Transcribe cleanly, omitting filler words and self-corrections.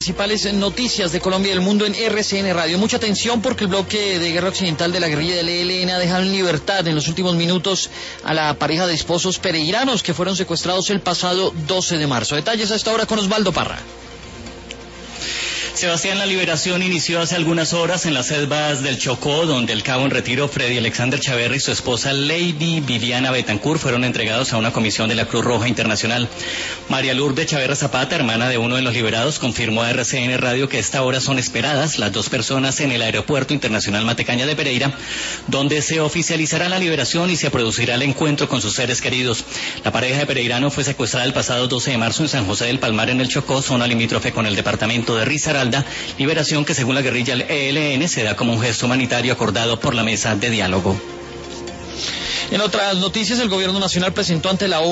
Principales noticias de Colombia y del mundo en RCN Radio. Mucha atención porque el bloque de guerra occidental de la guerrilla del ELN ha dejado en libertad en los últimos minutos a la pareja de esposos pereiranos que fueron secuestrados el pasado 12 de marzo. Detalles a esta hora con Osvaldo Parra. Sebastián, la liberación inició hace algunas horas en las selvas del Chocó, donde el cabo en retiro Freddy Alexander Chaverra y su esposa Lady Viviana Betancourt fueron entregados a una comisión de la Cruz Roja Internacional. María Lourdes Chaverra Zapata, hermana de uno de los liberados, confirmó a RCN Radio que a esta hora son esperadas las dos personas en el Aeropuerto Internacional Matecaña de Pereira, donde se oficializará la liberación y se producirá el encuentro con sus seres queridos. La pareja de pereirano fue secuestrada el pasado 12 de marzo en San José del Palmar, en el Chocó, zona limítrofe con el departamento de Risaralda. Liberación que, según la guerrilla ELN, se da como un gesto humanitario acordado por la mesa de diálogo. En otras noticias, el gobierno nacional presentó ante la ONU